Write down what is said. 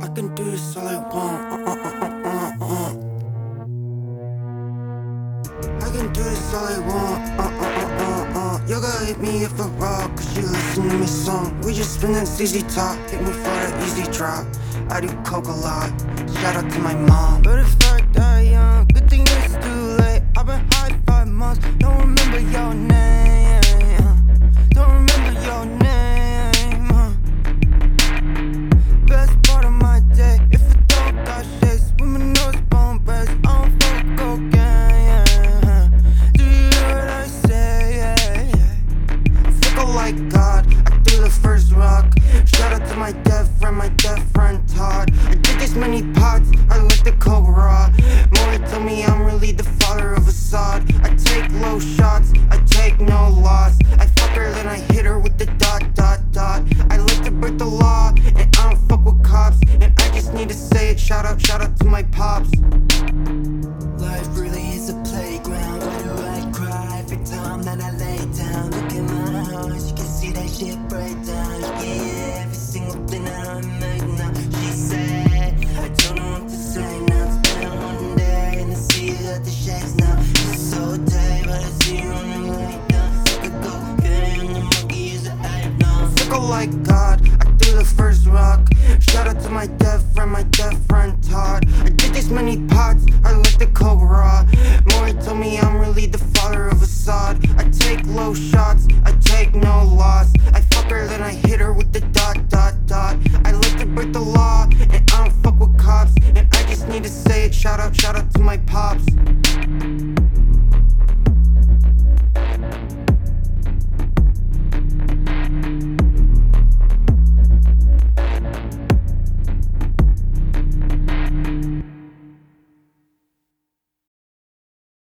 can do this all I want. I can do this all I want. You gotta hit me if I rock, cause you listen to me song. We just spin that ZZ Top, hit me for the easy drop. I do coke a lot, shout out to my mom. But if I die young, good thing it's too late. I've been high 5 months, don't remember your name. Don't remember your name. Best part of my day, if it don't got shade, swimming those bone beds, I don't fuck cocaine. Do you hear what I say? Fickle like God, I threw the first rock. Shout out to my dead friend Todd. I did this many pots, I let the coke raw. Maury told me I'm really the father of Assad. I take low shots, I take no loss. I fuck her, then I hit her with the dot. I like to break the law, and I don't fuck with cops. And I just need to say it, shout out to my pops. Life really is a playground. Why do I cry every time that I lay down? Look at my eyes, you can see that shit break down. Yeah, every single thing that I make now. She said, I don't know what to say now. It's been one day and I see you at the shades now. It's so day, but I see you on the way down. Fuck a cocaine, the monkey is a hype now. Fickle like God, I threw the first rock. Shout out to my dead friend Todd. I did this many pots, I let the coke raw. Maury told me I'm really the father of Assad. I take low shots, I take no loss. I fuck her, then I hit her with the dot. I like to break the law, and I don't fuck with cops. And I just need to say it, shout out to my pops.